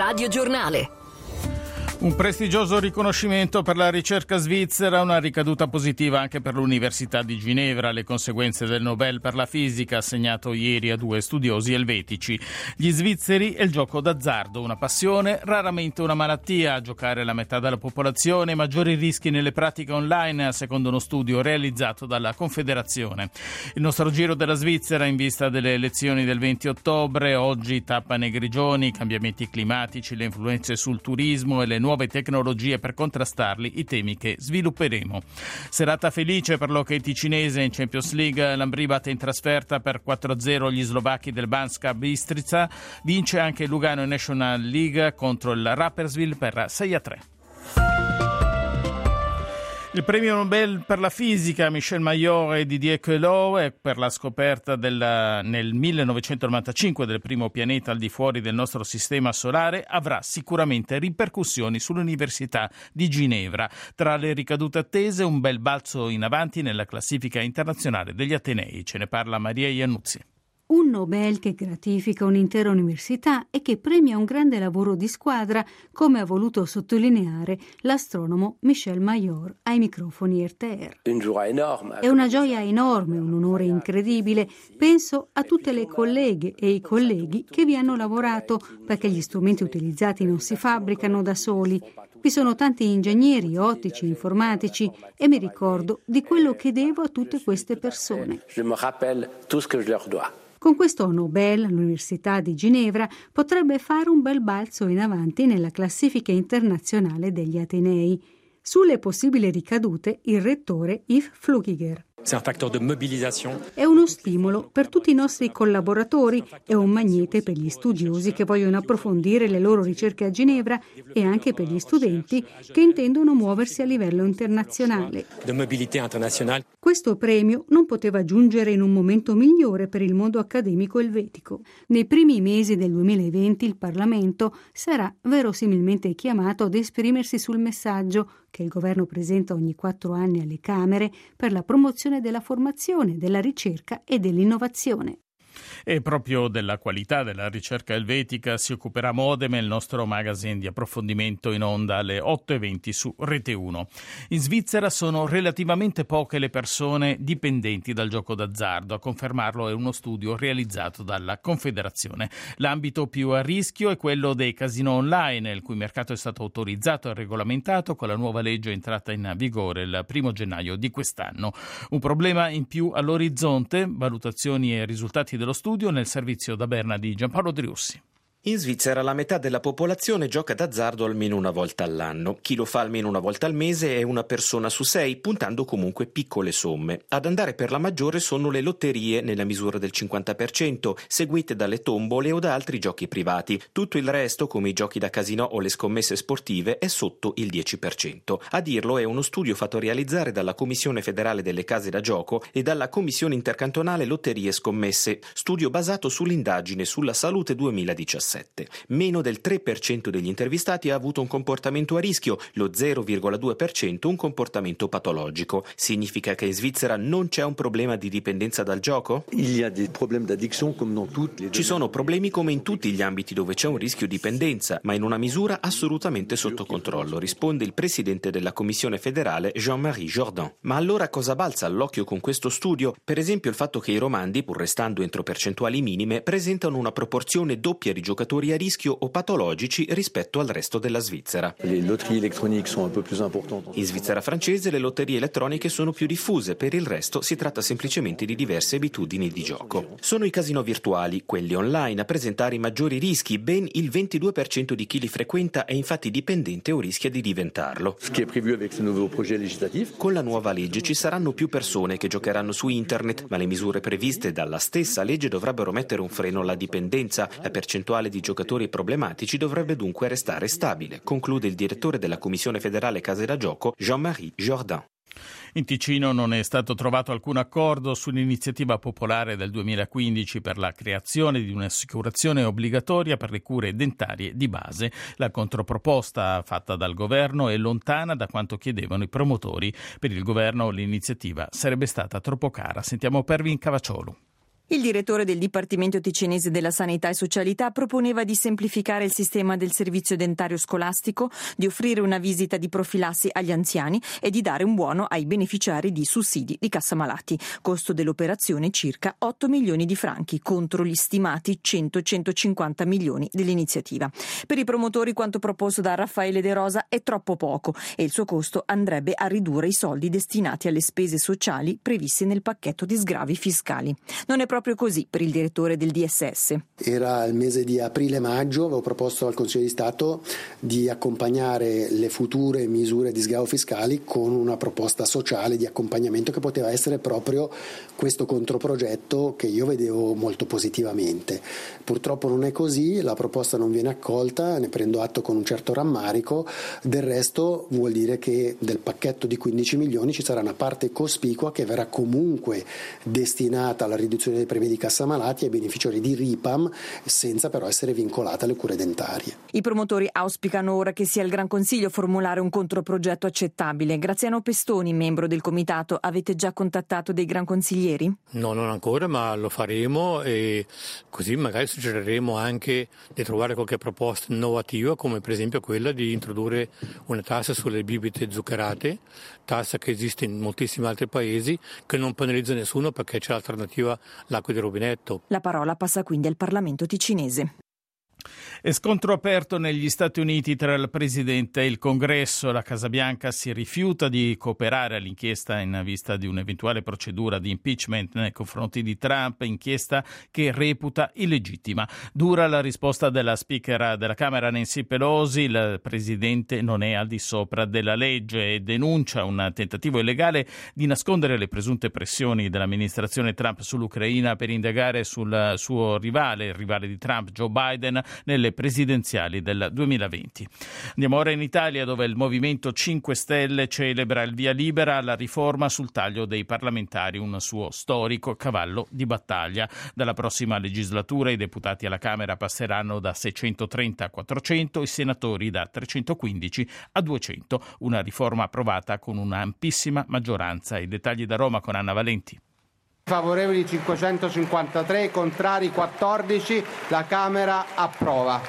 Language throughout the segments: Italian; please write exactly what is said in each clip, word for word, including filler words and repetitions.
Radio Giornale. Un prestigioso riconoscimento per la ricerca svizzera, una ricaduta positiva anche per l'Università di Ginevra. Le conseguenze del Nobel per la fisica assegnato ieri a due studiosi elvetici. Gli svizzeri e il gioco d'azzardo, una passione, raramente una malattia. A giocare la metà della popolazione, maggiori rischi nelle pratiche online, secondo uno studio realizzato dalla Confederazione. Il nostro giro della Svizzera in vista delle elezioni del venti ottobre. Oggi tappa nei grigioni, i cambiamenti climatici, le influenze sul turismo e le nuove tecnologie per contrastarli, i temi che svilupperemo. Serata felice per l'hockey ticinese in Champions League. L'Ambribate in trasferta per quattro a zero gli slovacchi del Banska Bystrica. Vince anche Lugano in National League contro il Rapperswil per sei a tre. Il premio Nobel per la fisica Michel Mayor e Didier Queloz per la scoperta del, nel millenovecentonovantacinque del primo pianeta al di fuori del nostro sistema solare avrà sicuramente ripercussioni sull'Università di Ginevra. Tra le ricadute attese un bel balzo in avanti nella classifica internazionale degli Atenei. Ce ne parla Maria Iannuzzi. Un Nobel che gratifica un'intera università e che premia un grande lavoro di squadra, come ha voluto sottolineare l'astronomo Michel Mayor ai microfoni R T R. È una gioia enorme, un onore incredibile. Penso a tutte le colleghe e i colleghi che vi hanno lavorato, perché gli strumenti utilizzati non si fabbricano da soli. Vi sono tanti ingegneri, ottici, informatici e mi ricordo di quello che devo a tutte queste persone. Con questo Nobel l'Università di Ginevra potrebbe fare un bel balzo in avanti nella classifica internazionale degli Atenei. Sulle possibili ricadute il rettore Yves Flukiger. È uno stimolo per tutti i nostri collaboratori, è un magnete per gli studiosi che vogliono approfondire le loro ricerche a Ginevra e anche per gli studenti che intendono muoversi a livello internazionale. Questo premio non poteva giungere in un momento migliore per il mondo accademico elvetico. Nei primi mesi del duemilaventi il Parlamento sarà verosimilmente chiamato ad esprimersi sul messaggio che il governo presenta ogni quattro anni alle Camere per la promozione della formazione, della ricerca e dell'innovazione. E proprio della qualità della ricerca elvetica si occuperà Modem, il nostro magazine di approfondimento in onda alle otto e venti su Rete uno. In Svizzera sono relativamente poche le persone dipendenti dal gioco d'azzardo. A confermarlo è uno studio realizzato dalla Confederazione. L'ambito più a rischio è quello dei casinò online, il cui mercato è stato autorizzato e regolamentato con la nuova legge entrata in vigore il primo gennaio di quest'anno. Un problema in più all'orizzonte, valutazioni e risultati dello studio nel servizio da Berna di Giampaolo Driussi. In Svizzera la metà della popolazione gioca d'azzardo almeno una volta all'anno. Chi lo fa almeno una volta al mese è una persona su sei, puntando comunque piccole somme. Ad andare per la maggiore sono le lotterie nella misura del cinquanta per cento, seguite dalle tombole o da altri giochi privati. Tutto il resto, come i giochi da casinò o le scommesse sportive, è sotto il dieci per cento. A dirlo è uno studio fatto realizzare dalla Commissione federale delle case da gioco e dalla Commissione intercantonale lotterie e scommesse, studio basato sull'indagine sulla salute duemiladiciassette. Meno del tre per cento degli intervistati ha avuto un comportamento a rischio, lo zero virgola due per cento un comportamento patologico. Significa che in Svizzera non c'è un problema di dipendenza dal gioco? Ci sono problemi come in tutti gli ambiti dove c'è un rischio dipendenza, ma in una misura assolutamente sotto controllo, risponde il presidente della Commissione federale Jean-Marie Jourdan. Ma allora cosa balza all'occhio con questo studio? Per esempio il fatto che i romandi, pur restando entro percentuali minime, presentano una proporzione doppia di giocatori a rischio o patologici rispetto al resto della Svizzera. In Svizzera francese le lotterie elettroniche sono più diffuse, per il resto si tratta semplicemente di diverse abitudini di gioco. Sono i casinò virtuali, quelli online, a presentare i maggiori rischi. Ben il ventidue per cento di chi li frequenta è infatti dipendente o rischia di diventarlo. Con la nuova legge ci saranno più persone che giocheranno su internet, ma le misure previste dalla stessa legge dovrebbero mettere un freno alla dipendenza. La percentuale di giocatori problematici dovrebbe dunque restare stabile, conclude il direttore della Commissione federale Case da Gioco, Jean-Marie Jourdan. In Ticino non è stato trovato alcun accordo sull'iniziativa popolare del duemilaquindici per la creazione di un'assicurazione obbligatoria per le cure dentarie di base. La controproposta fatta dal governo è lontana da quanto chiedevano i promotori. Per il governo l'iniziativa sarebbe stata troppo cara. Sentiamo Pervin Cavacciolo. Il direttore del Dipartimento Ticinese della Sanità e Socialità proponeva di semplificare il sistema del servizio dentario scolastico, di offrire una visita di profilassi agli anziani e di dare un buono ai beneficiari di sussidi di cassa malati. Costo dell'operazione circa otto milioni di franchi contro gli stimati cento centocinquanta milioni dell'iniziativa. Per i promotori quanto proposto da Raffaele De Rosa è troppo poco e il suo costo andrebbe a ridurre i soldi destinati alle spese sociali previste nel pacchetto di sgravi fiscali. Non è proprio così per il direttore del D S S. Era il mese di aprile-maggio, avevo proposto al Consiglio di Stato di accompagnare le future misure di sgravo fiscali con una proposta sociale di accompagnamento che poteva essere proprio questo controprogetto che io vedevo molto positivamente. Purtroppo non è così, la proposta non viene accolta, ne prendo atto con un certo rammarico, del resto vuol dire che del pacchetto di quindici milioni ci sarà una parte cospicua che verrà comunque destinata alla riduzione dei premi di cassa malati ai beneficiari di R I P A M senza però essere vincolata alle cure dentarie. I promotori auspicano ora che sia il Gran Consiglio a formulare un controprogetto accettabile. Graziano Pestoni, membro del comitato, avete già contattato dei gran consiglieri? No, non ancora, ma lo faremo e così magari suggeriremo anche di trovare qualche proposta innovativa, come per esempio quella di introdurre una tassa sulle bibite zuccherate, tassa che esiste in moltissimi altri paesi, che non penalizza nessuno perché c'è l'alternativa l'acqua di rubinetto. La parola passa quindi al Parlamento ticinese. E scontro aperto negli Stati Uniti tra il Presidente e il Congresso. La Casa Bianca si rifiuta di cooperare all'inchiesta in vista di un'eventuale procedura di impeachment nei confronti di Trump, inchiesta che reputa illegittima. Dura la risposta della Speaker della Camera Nancy Pelosi. Il Presidente non è al di sopra della legge e denuncia un tentativo illegale di nascondere le presunte pressioni dell'amministrazione Trump sull'Ucraina per indagare sul suo rivale, il rivale di Trump, Joe Biden, nelle presidenziali del duemilaventi. Andiamo ora in Italia, dove il Movimento cinque Stelle celebra il via libera alla riforma sul taglio dei parlamentari, un suo storico cavallo di battaglia. Dalla prossima legislatura i deputati alla Camera passeranno da seicentotrenta a quattrocento, i senatori da trecentoquindici a duecento. Una riforma approvata con un'ampissima maggioranza. I dettagli da Roma con Anna Valenti. Favorevoli cinquecentocinquantatré, contrari quattordici, la Camera approva.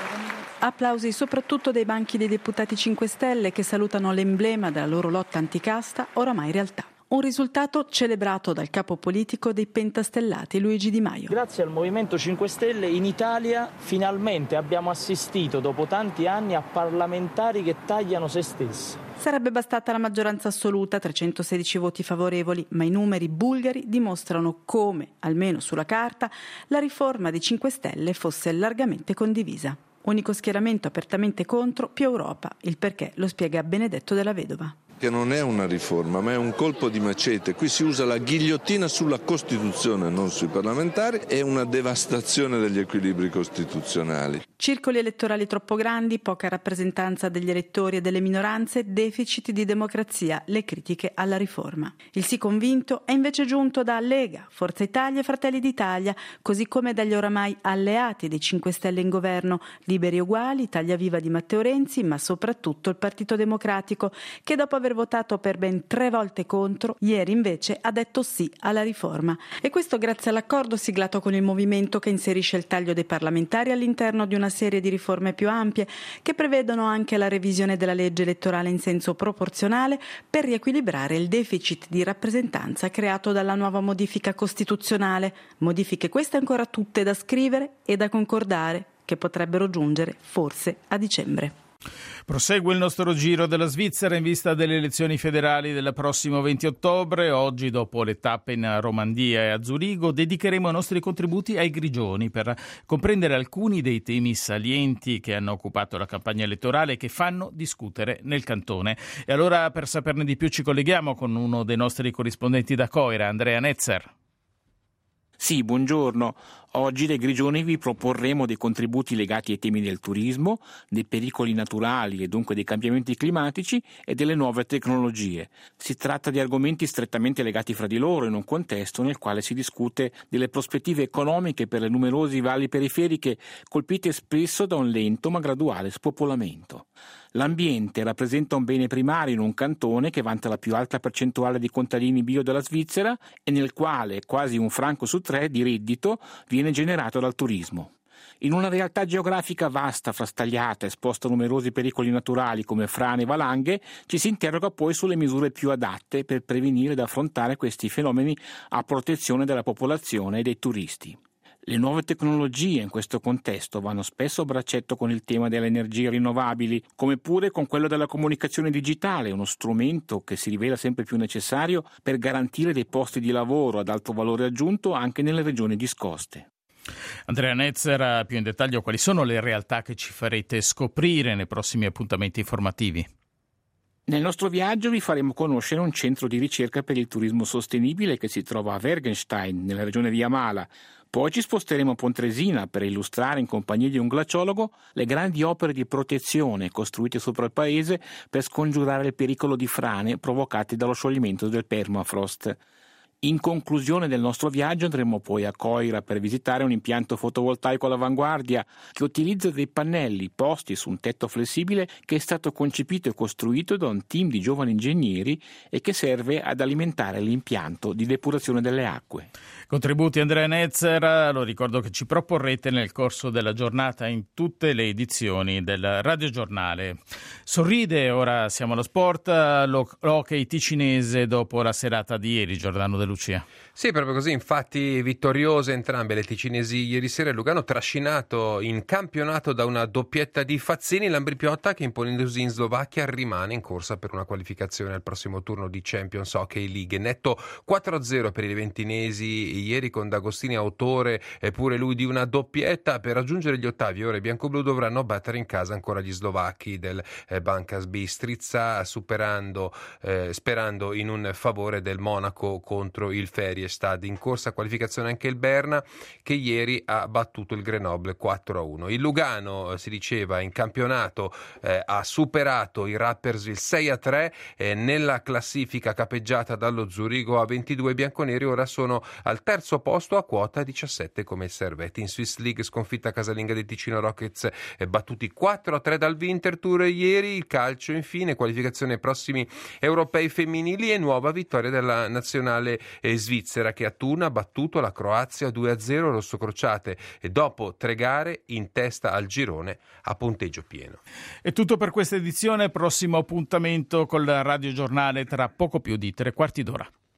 Applausi soprattutto dai banchi dei deputati cinque Stelle che salutano l'emblema della loro lotta anticasta, oramai realtà. Un risultato celebrato dal capo politico dei pentastellati Luigi Di Maio. Grazie al Movimento cinque Stelle in Italia finalmente abbiamo assistito dopo tanti anni a parlamentari che tagliano se stessi. Sarebbe bastata la maggioranza assoluta, trecentosedici voti favorevoli, ma i numeri bulgari dimostrano come, almeno sulla carta, la riforma dei cinque Stelle fosse largamente condivisa. Unico schieramento apertamente contro, più Europa. Il perché lo spiega Benedetto Della Vedova. Che non è una riforma, ma è un colpo di macete. Qui si usa la ghigliottina sulla Costituzione, non sui parlamentari, è una devastazione degli equilibri costituzionali. Circoli elettorali troppo grandi, poca rappresentanza degli elettori e delle minoranze, deficit di democrazia, le critiche alla riforma. Il sì convinto è invece giunto da Lega, Forza Italia e Fratelli d'Italia, così come dagli oramai alleati dei cinque Stelle in governo, Liberi e Uguali, Italia Viva di Matteo Renzi, ma soprattutto il Partito Democratico, che dopo aver votato per ben tre volte contro, ieri invece ha detto sì alla riforma. E questo grazie all'accordo siglato con il movimento che inserisce il taglio dei parlamentari all'interno di una serie di riforme più ampie che prevedono anche la revisione della legge elettorale in senso proporzionale per riequilibrare il deficit di rappresentanza creato dalla nuova modifica costituzionale. Modifiche queste ancora tutte da scrivere e da concordare, che potrebbero giungere forse a dicembre. Prosegue il nostro giro della Svizzera in vista delle elezioni federali del prossimo venti ottobre. Oggi, dopo le tappe in Romandia e a Zurigo, dedicheremo i nostri contributi ai grigioni per comprendere alcuni dei temi salienti che hanno occupato la campagna elettorale e che fanno discutere nel cantone. E allora, per saperne di più, ci colleghiamo con uno dei nostri corrispondenti da Coira, Andrea Netzer. Sì, buongiorno. Oggi dai Grigioni vi proporremo dei contributi legati ai temi del turismo, dei pericoli naturali e dunque dei cambiamenti climatici e delle nuove tecnologie. Si tratta di argomenti strettamente legati fra di loro in un contesto nel quale si discute delle prospettive economiche per le numerose valli periferiche colpite spesso da un lento ma graduale spopolamento. L'ambiente rappresenta un bene primario in un cantone che vanta la più alta percentuale di contadini bio della Svizzera e nel quale quasi un franco su tre di reddito viene generato dal turismo. In una realtà geografica vasta, frastagliata, esposta a numerosi pericoli naturali come frane e valanghe, ci si interroga poi sulle misure più adatte per prevenire ed affrontare questi fenomeni a protezione della popolazione e dei turisti. Le nuove tecnologie in questo contesto vanno spesso a braccetto con il tema delle energie rinnovabili, come pure con quello della comunicazione digitale, uno strumento che si rivela sempre più necessario per garantire dei posti di lavoro ad alto valore aggiunto anche nelle regioni discoste. Andrea Netzer, più in dettaglio quali sono le realtà che ci farete scoprire nei prossimi appuntamenti informativi? Nel nostro viaggio vi faremo conoscere un centro di ricerca per il turismo sostenibile che si trova a Wergenstein, nella regione di Amala. Poi ci sposteremo a Pontresina per illustrare in compagnia di un glaciologo le grandi opere di protezione costruite sopra il paese per scongiurare il pericolo di frane provocate dallo scioglimento del permafrost. In conclusione del nostro viaggio andremo poi a Coira per visitare un impianto fotovoltaico all'avanguardia che utilizza dei pannelli posti su un tetto flessibile che è stato concepito e costruito da un team di giovani ingegneri e che serve ad alimentare l'impianto di depurazione delle acque. Contributi Andrea Netzer, lo ricordo che ci proporrete nel corso della giornata in tutte le edizioni del radiogiornale. Sorride, ora siamo allo sport, l'hockey ticinese dopo la serata di ieri, Giordano De Lucia. Sì, proprio così, infatti vittoriose entrambe le ticinesi ieri sera. Lugano trascinato in campionato da una doppietta di Fazzini, l'Ambrì-Piotta che imponendosi in Slovacchia rimane in corsa per una qualificazione al prossimo turno di Champions Hockey League. Netto quattro a zero per i leventinesi ieri, con D'Agostini autore e pure lui di una doppietta. Per raggiungere gli ottavi ora i biancoblù dovranno battere in casa ancora gli slovacchi del eh, Bankas Bistritza, superando eh, sperando in un favore del Monaco contro il Feriestad. In corsa qualificazione anche il Berna che ieri ha battuto il Grenoble quattro a uno. Il Lugano, eh, si diceva, in campionato eh, ha superato i Rapperswil sei a tre eh, nella classifica capeggiata dallo Zurigo a ventidue. I bianconeri ora sono al terzo posto a quota diciassette come il Servette. In Swiss League sconfitta casalinga dei Ticino Rockets eh, battuti quattro a tre dal Winterthur ieri. Il calcio infine, qualificazione ai prossimi europei femminili e nuova vittoria della nazionale eh, svizzera che a Thun ha battuto la Croazia due a zero rossocrociate e dopo tre gare in testa al girone a punteggio pieno. È tutto per questa edizione, prossimo appuntamento col radiogiornale tra poco più di tre quarti d'ora.